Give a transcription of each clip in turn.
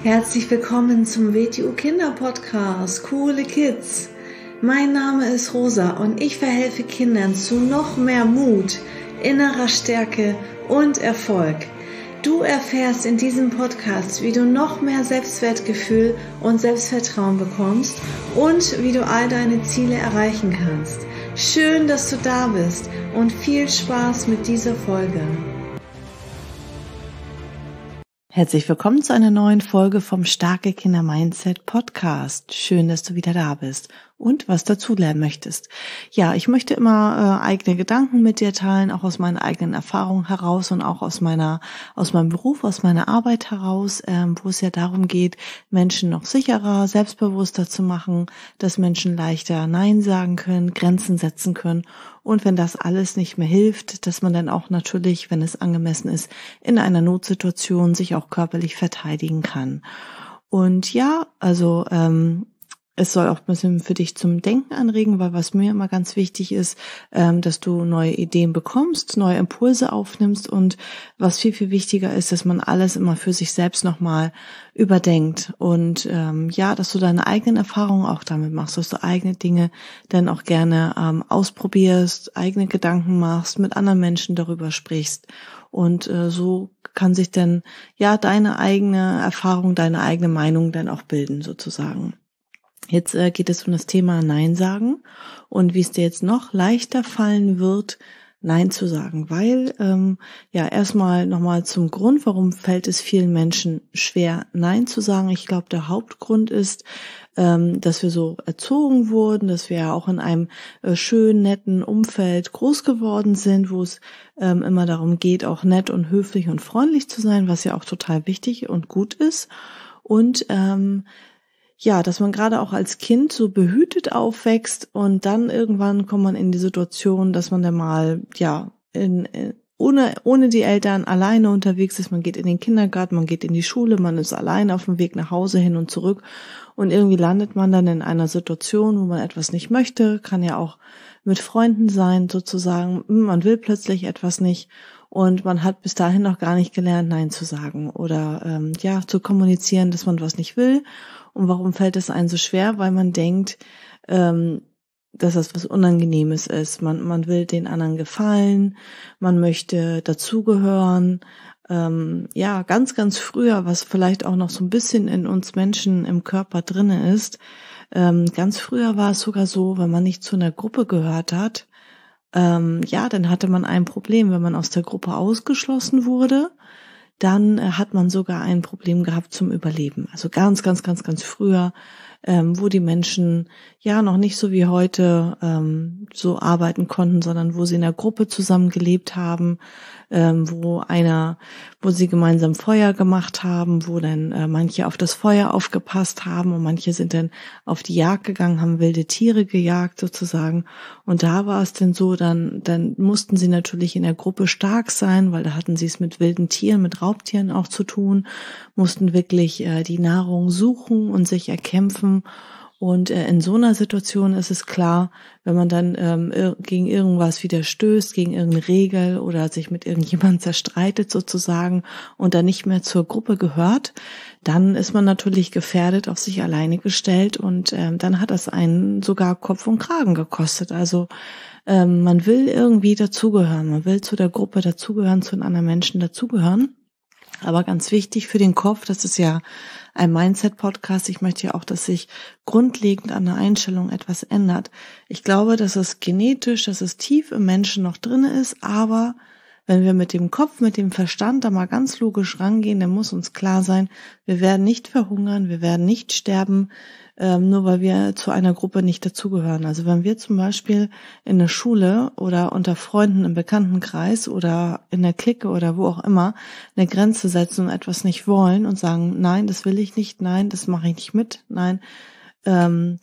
Herzlich willkommen zum WTU Kinder Podcast, Coole Kids. Mein Name ist Rosa und ich verhelfe Kindern zu noch mehr Mut, innerer Stärke und Erfolg. Du erfährst in diesem Podcast, wie du noch mehr Selbstwertgefühl und Selbstvertrauen bekommst und wie du all deine Ziele erreichen kannst. Schön, dass du da bist und viel Spaß mit dieser Folge. Herzlich willkommen zu einer neuen Folge vom Starke Kinder Mindset Podcast. Schön, dass du wieder da bist und was dazu lernen möchtest. Ja, ich möchte immer eigene Gedanken mit dir teilen, auch aus meinen eigenen Erfahrungen heraus und auch aus meinem Beruf, aus meiner Arbeit heraus, wo es ja darum geht, Menschen noch sicherer, selbstbewusster zu machen, dass Menschen leichter Nein sagen können, Grenzen setzen können. Und wenn das alles nicht mehr hilft, dass man dann auch natürlich, wenn es angemessen ist, in einer Notsituation sich auch körperlich verteidigen kann. Und ja, also es soll auch ein bisschen für dich zum Denken anregen, weil was mir immer ganz wichtig ist, dass du neue Ideen bekommst, neue Impulse aufnimmst und was viel, viel wichtiger ist, dass man alles immer für sich selbst nochmal überdenkt und dass du deine eigenen Erfahrungen auch damit machst, dass du eigene Dinge dann auch gerne ausprobierst, eigene Gedanken machst, mit anderen Menschen darüber sprichst und so kann sich dann deine eigene Erfahrung, deine eigene Meinung dann auch bilden sozusagen. Jetzt geht es um das Thema Nein sagen und wie es dir jetzt noch leichter fallen wird, Nein zu sagen, weil erstmal nochmal zum Grund, warum fällt es vielen Menschen schwer, Nein zu sagen. Ich glaube, der Hauptgrund ist, dass wir so erzogen wurden, dass wir ja auch in einem schönen, netten Umfeld groß geworden sind, wo es immer darum geht, auch nett und höflich und freundlich zu sein, was ja auch total wichtig und gut ist. Und dass man gerade auch als Kind so behütet aufwächst und dann irgendwann kommt man in die Situation, dass man dann mal, ohne die Eltern alleine unterwegs ist. Man geht in den Kindergarten, man geht in die Schule, man ist alleine auf dem Weg nach Hause hin und zurück und irgendwie landet man dann in einer Situation, wo man etwas nicht möchte, kann ja auch mit Freunden sein sozusagen, man will plötzlich etwas nicht und man hat bis dahin noch gar nicht gelernt, Nein zu sagen oder zu kommunizieren, dass man was nicht will. Und warum fällt es einem so schwer? Weil man denkt, dass das was Unangenehmes ist. Man will den anderen gefallen, man möchte dazugehören. Ganz, ganz früher, was vielleicht auch noch so ein bisschen in uns Menschen im Körper drinne ist, ganz früher war es sogar so, wenn man nicht zu einer Gruppe gehört hat, dann hatte man ein Problem, wenn man aus der Gruppe ausgeschlossen wurde. Dann hat man sogar ein Problem gehabt zum Überleben. Also ganz, ganz, ganz, ganz früher, wo die Menschen noch nicht so wie heute so arbeiten konnten, sondern wo sie in der Gruppe zusammen gelebt haben, wo sie gemeinsam Feuer gemacht haben, wo dann manche auf das Feuer aufgepasst haben und manche sind dann auf die Jagd gegangen, haben wilde Tiere gejagt sozusagen. Und da war es dann so, dann mussten sie natürlich in der Gruppe stark sein, weil da hatten sie es mit wilden Tieren, mit Raubtieren auch zu tun, mussten wirklich die Nahrung suchen und sich erkämpfen. Und in so einer Situation ist es klar, wenn man dann gegen irgendwas wieder stößt, gegen irgendeine Regel oder sich mit irgendjemandem zerstreitet sozusagen und dann nicht mehr zur Gruppe gehört, dann ist man natürlich gefährdet, auf sich alleine gestellt und dann hat das einen sogar Kopf und Kragen gekostet. Also man will irgendwie dazugehören, man will zu der Gruppe dazugehören, zu den anderen Menschen dazugehören. Aber ganz wichtig für den Kopf, das ist ja ein Mindset-Podcast. Ich möchte ja auch, dass sich grundlegend an der Einstellung etwas ändert. Ich glaube, dass es genetisch, dass es tief im Menschen noch drin ist, aber wenn wir mit dem Kopf, mit dem Verstand da mal ganz logisch rangehen, dann muss uns klar sein, wir werden nicht verhungern, wir werden nicht sterben, nur weil wir zu einer Gruppe nicht dazugehören. Also wenn wir zum Beispiel in der Schule oder unter Freunden im Bekanntenkreis oder in der Clique oder wo auch immer eine Grenze setzen und etwas nicht wollen und sagen, nein, das will ich nicht, nein, das mache ich nicht mit, nein, dann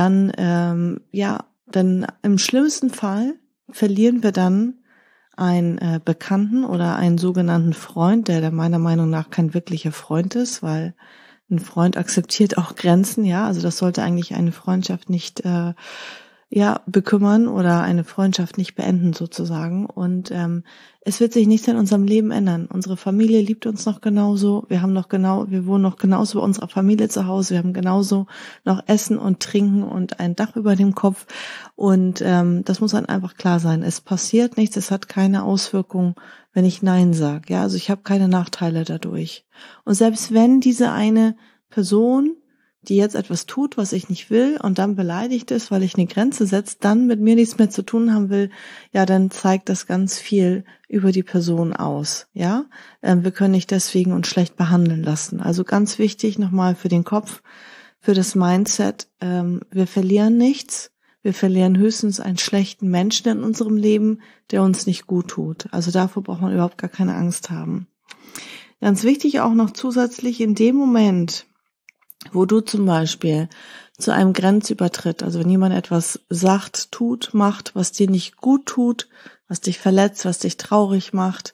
im schlimmsten Fall verlieren wir dann einen Bekannten oder einen sogenannten Freund, der meiner Meinung nach kein wirklicher Freund ist, weil ein Freund akzeptiert auch Grenzen, also das sollte eigentlich eine Freundschaft nicht bekümmern oder eine Freundschaft nicht beenden sozusagen. Und es wird sich nichts in unserem Leben ändern. Unsere Familie liebt uns noch genauso. Wir wohnen noch genauso bei unserer Familie zu Hause. Wir haben genauso noch Essen und Trinken und ein Dach über dem Kopf. Und das muss dann einfach klar sein. Es passiert nichts, es hat keine Auswirkung, wenn ich Nein sage. Ja, also ich habe keine Nachteile dadurch. Und selbst wenn diese eine Person, die jetzt etwas tut, was ich nicht will und dann beleidigt ist, weil ich eine Grenze setze, dann mit mir nichts mehr zu tun haben will, ja, dann zeigt das ganz viel über die Person aus, ja. Wir können nicht deswegen uns schlecht behandeln lassen. Also ganz wichtig nochmal für den Kopf, für das Mindset, wir verlieren nichts, wir verlieren höchstens einen schlechten Menschen in unserem Leben, der uns nicht gut tut. Also davor braucht man überhaupt gar keine Angst haben. Ganz wichtig auch noch zusätzlich in dem Moment, wo du zum Beispiel zu einem Grenzübertritt, also wenn jemand etwas sagt, tut, macht, was dir nicht gut tut, was dich verletzt, was dich traurig macht,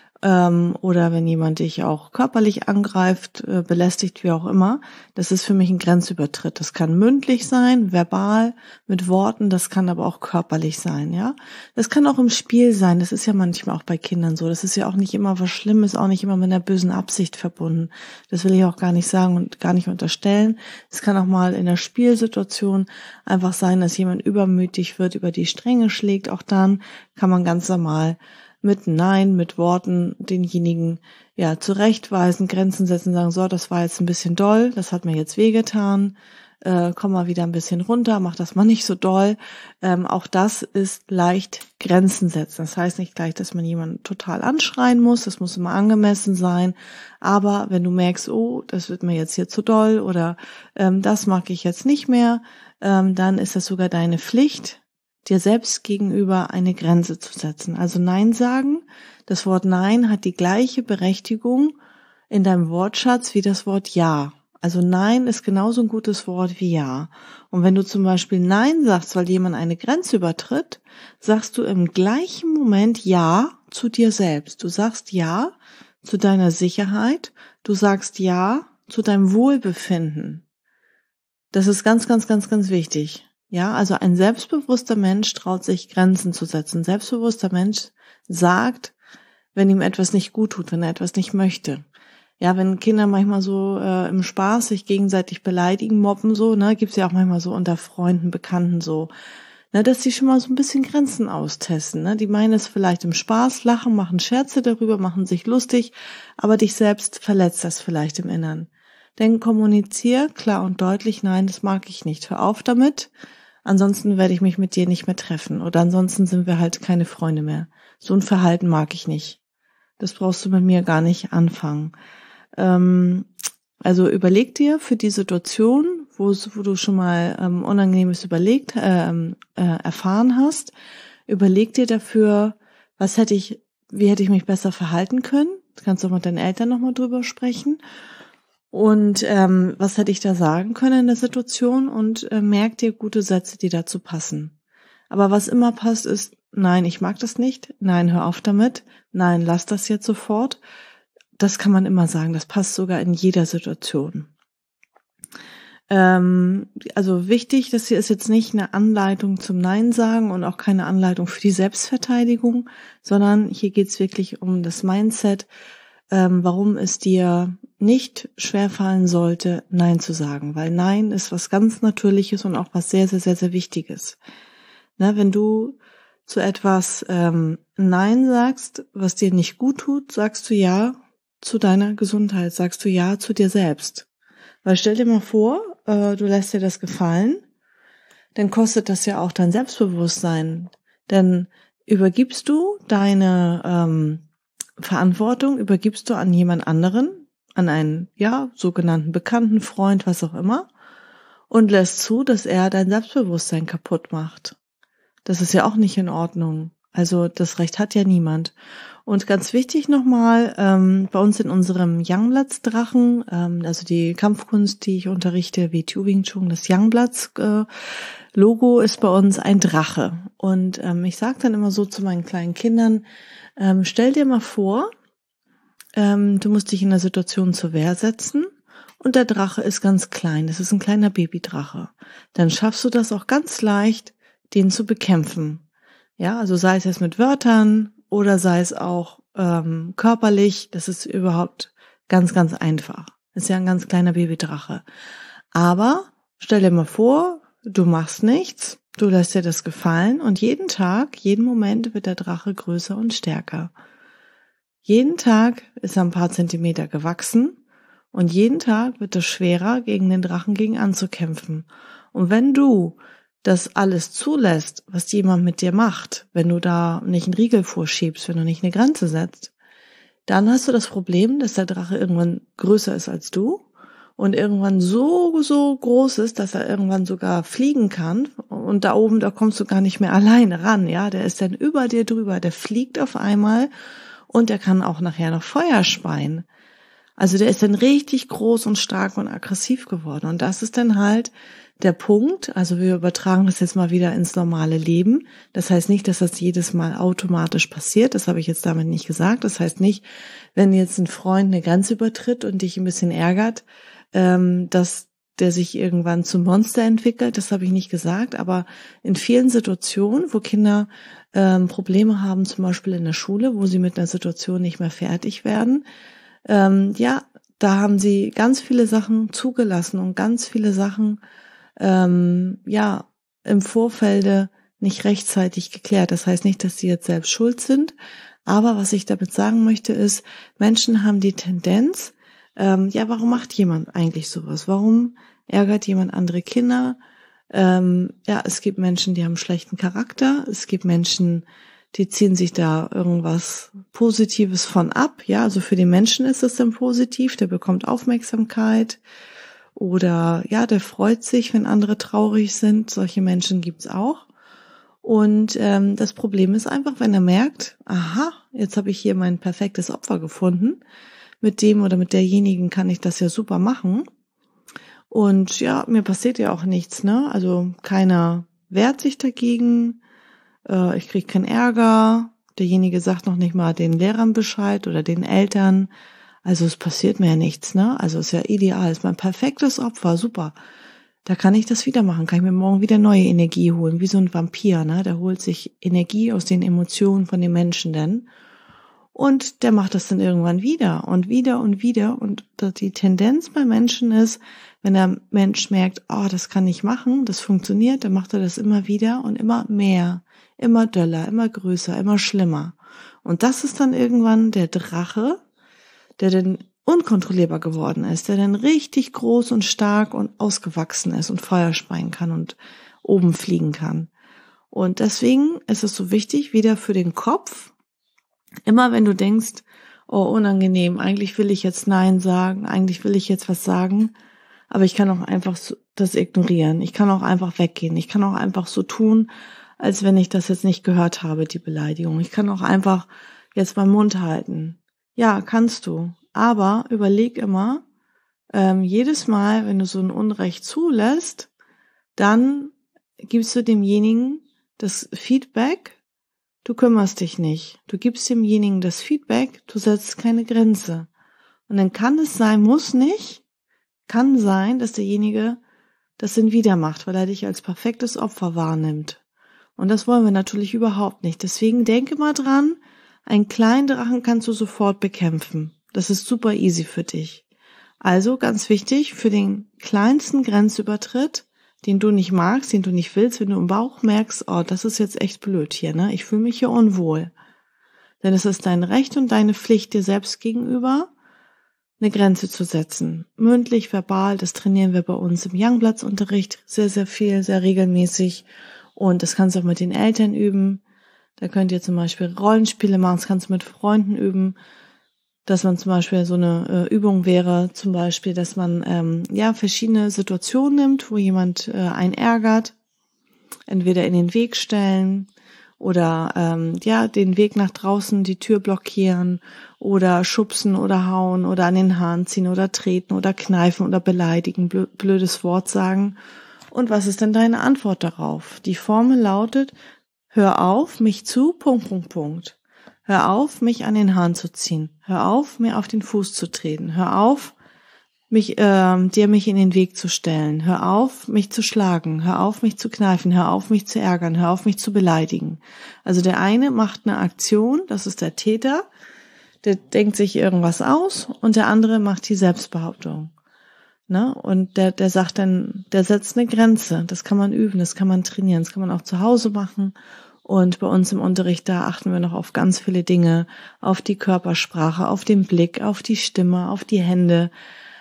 oder wenn jemand dich auch körperlich angreift, belästigt, wie auch immer, das ist für mich ein Grenzübertritt. Das kann mündlich sein, verbal, mit Worten, das kann aber auch körperlich sein, ja. Das kann auch im Spiel sein, das ist ja manchmal auch bei Kindern so. Das ist ja auch nicht immer was Schlimmes, auch nicht immer mit einer bösen Absicht verbunden. Das will ich auch gar nicht sagen und gar nicht unterstellen. Es kann auch mal in der Spielsituation einfach sein, dass jemand übermütig wird, über die Stränge schlägt. Auch dann kann man ganz normal mit Nein, mit Worten denjenigen zurechtweisen, Grenzen setzen, sagen, so, das war jetzt ein bisschen doll, das hat mir jetzt wehgetan, komm mal wieder ein bisschen runter, mach das mal nicht so doll. Auch das ist leicht Grenzen setzen. Das heißt nicht gleich, dass man jemanden total anschreien muss, das muss immer angemessen sein, aber wenn du merkst, oh, das wird mir jetzt hier zu doll oder das mag ich jetzt nicht mehr, dann ist das sogar deine Pflicht, dir selbst gegenüber eine Grenze zu setzen. Also Nein sagen. Das Wort Nein hat die gleiche Berechtigung in deinem Wortschatz wie das Wort Ja. Also Nein ist genauso ein gutes Wort wie Ja. Und wenn du zum Beispiel Nein sagst, weil jemand eine Grenze übertritt, sagst du im gleichen Moment Ja zu dir selbst. Du sagst Ja zu deiner Sicherheit. Du sagst Ja zu deinem Wohlbefinden. Das ist ganz, ganz, ganz, ganz wichtig. Ja, also ein selbstbewusster Mensch traut sich Grenzen zu setzen. Ein selbstbewusster Mensch sagt, wenn ihm etwas nicht gut tut, wenn er etwas nicht möchte. Ja, wenn Kinder manchmal so im Spaß sich gegenseitig beleidigen, mobben so, ne, gibt's ja auch manchmal so unter Freunden, Bekannten so, ne, dass die schon mal so ein bisschen Grenzen austesten, ne. Die meinen es vielleicht im Spaß, lachen, machen Scherze darüber, machen sich lustig, aber dich selbst verletzt das vielleicht im Innern. Denn kommunizier klar und deutlich, nein, das mag ich nicht. Hör auf damit. Ansonsten werde ich mich mit dir nicht mehr treffen. Oder ansonsten sind wir halt keine Freunde mehr. So ein Verhalten mag ich nicht. Das brauchst du mit mir gar nicht anfangen. Also überleg dir für die Situation, wo du schon mal Unangenehmes erfahren hast, überleg dir dafür, wie hätte ich mich besser verhalten können. Du kannst auch mit deinen Eltern nochmal drüber sprechen. Und was hätte ich da sagen können in der Situation und merk dir gute Sätze, die dazu passen. Aber was immer passt ist, nein, ich mag das nicht, nein, hör auf damit, nein, lass das jetzt sofort. Das kann man immer sagen, das passt sogar in jeder Situation. Also wichtig, das hier ist jetzt nicht eine Anleitung zum Nein sagen und auch keine Anleitung für die Selbstverteidigung, sondern hier geht's wirklich um das Mindset, warum es dir nicht schwerfallen sollte, Nein zu sagen. Weil Nein ist was ganz Natürliches und auch was sehr, sehr, sehr, sehr Wichtiges. Ne, wenn du zu etwas Nein sagst, was dir nicht gut tut, sagst du Ja zu deiner Gesundheit, sagst du Ja zu dir selbst. Weil stell dir mal vor, du lässt dir das gefallen, dann kostet das ja auch dein Selbstbewusstsein. Dann übergibst du deine Verantwortung übergibst du an jemand anderen, an einen, sogenannten Bekannten, Freund, was auch immer, und lässt zu, dass er dein Selbstbewusstsein kaputt macht. Das ist ja auch nicht in Ordnung. Also das Recht hat ja niemand. Und ganz wichtig nochmal, bei uns in unserem Youngbloods-Drachen, also die Kampfkunst, die ich unterrichte, wie Wing Chun, das Youngbloods-Logo ist bei uns ein Drache. Und ich sage dann immer so zu meinen kleinen Kindern, stell dir mal vor, du musst dich in der Situation zur Wehr setzen und der Drache ist ganz klein, das ist ein kleiner Babydrache. Dann schaffst du das auch ganz leicht, den zu bekämpfen. Ja, also sei es jetzt mit Wörtern oder sei es auch körperlich, das ist überhaupt ganz, ganz einfach. Ist ja ein ganz kleiner Babydrache. Aber stell dir mal vor, du machst nichts, du lässt dir das gefallen und jeden Tag, jeden Moment wird der Drache größer und stärker. Jeden Tag ist er ein paar Zentimeter gewachsen und jeden Tag wird es schwerer, gegen den Drachen anzukämpfen. Und wenn du das alles zulässt, was jemand mit dir macht, wenn du da nicht einen Riegel vorschiebst, wenn du nicht eine Grenze setzt, dann hast du das Problem, dass der Drache irgendwann größer ist als du und irgendwann so groß ist, dass er irgendwann sogar fliegen kann und da oben, da kommst du gar nicht mehr alleine ran, ja, der ist dann über dir drüber, der fliegt auf einmal und der kann auch nachher noch Feuer speien. Also der ist dann richtig groß und stark und aggressiv geworden und das ist dann halt der Punkt, also wir übertragen das jetzt mal wieder ins normale Leben. Das heißt nicht, dass das jedes Mal automatisch passiert. Das habe ich jetzt damit nicht gesagt. Das heißt nicht, wenn jetzt ein Freund eine Grenze übertritt und dich ein bisschen ärgert, dass der sich irgendwann zum Monster entwickelt. Das habe ich nicht gesagt. Aber in vielen Situationen, wo Kinder Probleme haben, zum Beispiel in der Schule, wo sie mit einer Situation nicht mehr fertig werden, da haben sie ganz viele Sachen zugelassen und ganz viele Sachen im Vorfelde nicht rechtzeitig geklärt. Das heißt nicht, dass sie jetzt selbst schuld sind, aber was ich damit sagen möchte ist, Menschen haben die Tendenz, warum macht jemand eigentlich sowas? Warum ärgert jemand andere Kinder? Es gibt Menschen, die haben schlechten Charakter, es gibt Menschen, die ziehen sich da irgendwas Positives von ab, ja, also für den Menschen ist es dann positiv, der bekommt Aufmerksamkeit, oder ja, der freut sich, wenn andere traurig sind. Solche Menschen gibt's auch. Und das Problem ist einfach, wenn er merkt, aha, jetzt habe ich hier mein perfektes Opfer gefunden. Mit dem oder mit derjenigen kann ich das ja super machen. Und ja, mir passiert ja auch nichts, ne? Also keiner wehrt sich dagegen. Ich kriege keinen Ärger. Derjenige sagt noch nicht mal den Lehrern Bescheid oder den Eltern. Also es passiert mir ja nichts, ne? Also ist ja ideal, ist mein perfektes Opfer, super. Da kann ich das wieder machen, kann ich mir morgen wieder neue Energie holen, wie so ein Vampir, ne? Der holt sich Energie aus den Emotionen von den Menschen dann und der macht das dann irgendwann wieder und wieder und wieder und die Tendenz bei Menschen ist, wenn der Mensch merkt, das kann ich machen, das funktioniert, dann macht er das immer wieder und immer mehr, immer doller, immer größer, immer schlimmer. Und das ist dann irgendwann der Drache, der dann unkontrollierbar geworden ist, der dann richtig groß und stark und ausgewachsen ist und Feuer speien kann und oben fliegen kann. Und deswegen ist es so wichtig, wieder für den Kopf, immer wenn du denkst, unangenehm, eigentlich will ich jetzt Nein sagen, eigentlich will ich jetzt was sagen, aber ich kann auch einfach das ignorieren, ich kann auch einfach weggehen, ich kann auch einfach so tun, als wenn ich das jetzt nicht gehört habe, die Beleidigung. Ich kann auch einfach jetzt meinen Mund halten. Ja, kannst du. Aber überleg immer, jedes Mal, wenn du so ein Unrecht zulässt, dann gibst du demjenigen das Feedback, du kümmerst dich nicht. Du gibst demjenigen das Feedback, du setzt keine Grenze. Und dann kann es sein, muss nicht, kann sein, dass derjenige das dann wieder macht, weil er dich als perfektes Opfer wahrnimmt. Und das wollen wir natürlich überhaupt nicht. Deswegen denke mal dran, einen kleinen Drachen kannst du sofort bekämpfen. Das ist super easy für dich. Also ganz wichtig, für den kleinsten Grenzübertritt, den du nicht magst, den du nicht willst, wenn du im Bauch merkst, das ist jetzt echt blöd hier, ne? Ich fühle mich hier unwohl. Denn es ist dein Recht und deine Pflicht dir selbst gegenüber, eine Grenze zu setzen. Mündlich, verbal, das trainieren wir bei uns im Youngbloods-Unterricht sehr, sehr viel, sehr regelmäßig. Und das kannst du auch mit den Eltern üben. Da könnt ihr zum Beispiel Rollenspiele machen, das kannst du mit Freunden üben, dass man zum Beispiel so eine Übung wäre, zum Beispiel, dass man verschiedene Situationen nimmt, wo jemand einen ärgert, entweder in den Weg stellen oder den Weg nach draußen, die Tür blockieren oder schubsen oder hauen oder an den Haaren ziehen oder treten oder kneifen oder beleidigen, blödes Wort sagen. Und was ist denn deine Antwort darauf? Die Formel lautet: Hör auf, mich zu, ... Hör auf, mich an den Haaren zu ziehen. Hör auf, mir auf den Fuß zu treten. Hör auf, dir mich in den Weg zu stellen. Hör auf, mich zu schlagen. Hör auf, mich zu kneifen. Hör auf, mich zu ärgern. Hör auf, mich zu beleidigen. Also der eine macht eine Aktion, das ist der Täter, der denkt sich irgendwas aus und der andere macht die Selbstbehauptung. Ne? Und der sagt dann, der setzt eine Grenze. Das kann man üben, das kann man trainieren, das kann man auch zu Hause machen. Und bei uns im Unterricht, da achten wir noch auf ganz viele Dinge, auf die Körpersprache, auf den Blick, auf die Stimme, auf die Hände.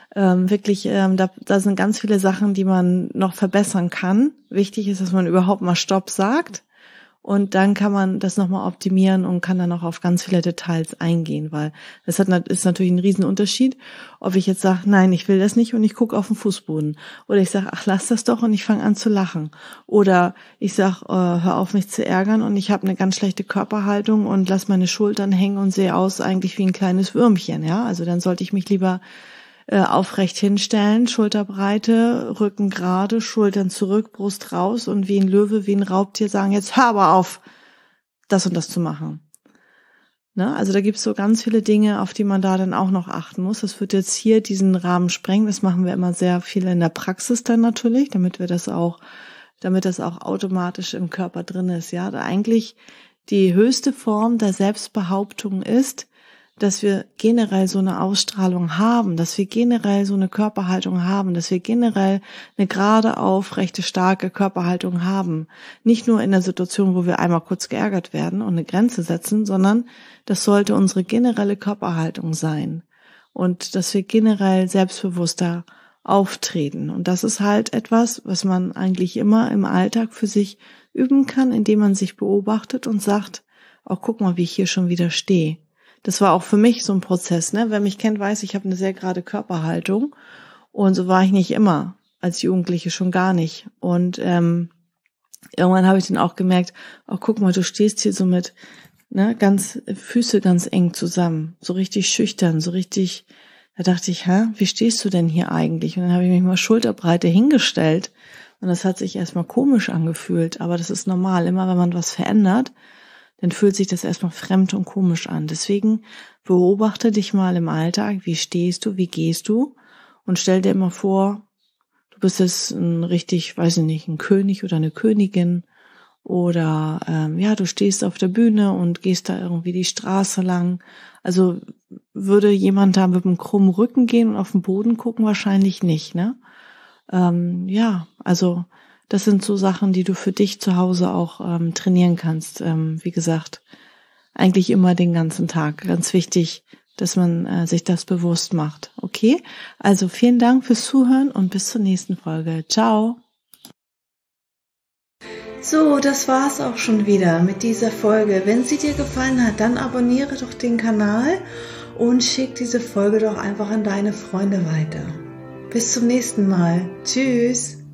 Da sind ganz viele Sachen, die man noch verbessern kann. Wichtig ist, dass man überhaupt mal Stopp sagt. Und dann kann man das nochmal optimieren und kann dann auch auf ganz viele Details eingehen, weil ist natürlich ein Riesenunterschied, ob ich jetzt sage, nein, ich will das nicht und ich gucke auf den Fußboden. Oder ich sage, ach, lass das doch und ich fange an zu lachen. Oder ich sage, hör auf, mich zu ärgern und ich habe eine ganz schlechte Körperhaltung und lass meine Schultern hängen und sehe aus eigentlich wie ein kleines Würmchen. Ja, also dann sollte ich mich lieber aufrecht hinstellen, Schulterbreite, Rücken gerade, Schultern zurück, Brust raus und wie ein Löwe, wie ein Raubtier sagen, jetzt hör aber auf, das und das zu machen. Ne? Also da gibt's so ganz viele Dinge, auf die man da dann auch noch achten muss. Das wird jetzt hier diesen Rahmen sprengen. Das machen wir immer sehr viel in der Praxis dann natürlich, damit das auch automatisch im Körper drin ist. Ja, da eigentlich die höchste Form der Selbstbehauptung ist, dass wir generell so eine Ausstrahlung haben, dass wir generell so eine Körperhaltung haben, dass wir generell eine gerade, aufrechte, starke Körperhaltung haben. Nicht nur in der Situation, wo wir einmal kurz geärgert werden und eine Grenze setzen, sondern das sollte unsere generelle Körperhaltung sein und dass wir generell selbstbewusster auftreten. Und das ist halt etwas, was man eigentlich immer im Alltag für sich üben kann, indem man sich beobachtet und sagt, oh, guck mal, wie ich hier schon wieder stehe. Das war auch für mich so ein Prozess, ne? Wer mich kennt, weiß, ich habe eine sehr gerade Körperhaltung und so war ich nicht immer, als Jugendliche schon gar nicht. Und irgendwann habe ich dann auch gemerkt, oh, guck mal, du stehst hier so mit Füße ganz eng zusammen, so richtig schüchtern, so richtig, da dachte ich, wie stehst du denn hier eigentlich? Und dann habe ich mich mal Schulterbreite hingestellt und das hat sich erstmal komisch angefühlt, aber das ist normal, immer wenn man was verändert, dann fühlt sich das erstmal fremd und komisch an. Deswegen beobachte dich mal im Alltag, wie stehst du, wie gehst du und stell dir immer vor, du bist jetzt ein König oder eine Königin oder du stehst auf der Bühne und gehst da irgendwie die Straße lang. Also würde jemand da mit einem krummen Rücken gehen und auf den Boden gucken? Wahrscheinlich nicht, ne? Also das sind so Sachen, die du für dich zu Hause auch trainieren kannst. Wie gesagt, eigentlich immer den ganzen Tag. Ganz wichtig, dass man sich das bewusst macht. Okay? Also vielen Dank fürs Zuhören und bis zur nächsten Folge. Ciao! So, das war's auch schon wieder mit dieser Folge. Wenn sie dir gefallen hat, dann abonniere doch den Kanal und schick diese Folge doch einfach an deine Freunde weiter. Bis zum nächsten Mal. Tschüss!